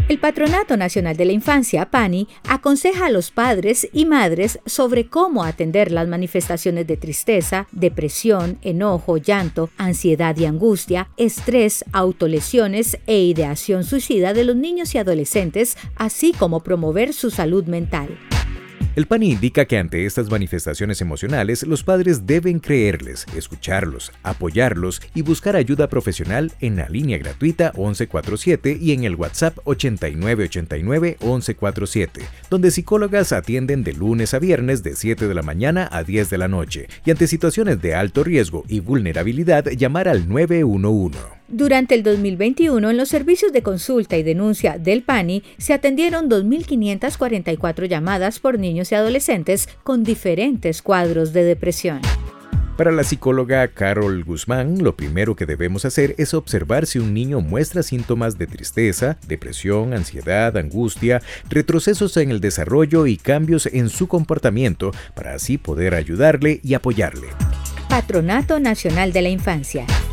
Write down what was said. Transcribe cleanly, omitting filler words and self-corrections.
El Patronato Nacional de la Infancia, PANI, aconseja a los padres y madres sobre cómo atender las manifestaciones de tristeza, depresión, enojo, llanto, ansiedad y angustia, estrés, autolesiones e ideación suicida de los niños y adolescentes, así como promover su salud mental. El PANI indica que ante estas manifestaciones emocionales, los padres deben creerles, escucharlos, apoyarlos y buscar ayuda profesional en la línea gratuita 1147 y en el WhatsApp 8989-1147, donde psicólogas atienden de lunes a viernes de 7 de la mañana a 10 de la noche y ante situaciones de alto riesgo y vulnerabilidad llamar al 911. Durante el 2021, en los servicios de consulta y denuncia del PANI, se atendieron 2.544 llamadas por niños y adolescentes con diferentes cuadros de depresión. Para la psicóloga Carol Guzmán, lo primero que debemos hacer es observar si un niño muestra síntomas de tristeza, depresión, ansiedad, angustia, retrocesos en el desarrollo y cambios en su comportamiento para así poder ayudarle y apoyarle. Patronato Nacional de la Infancia.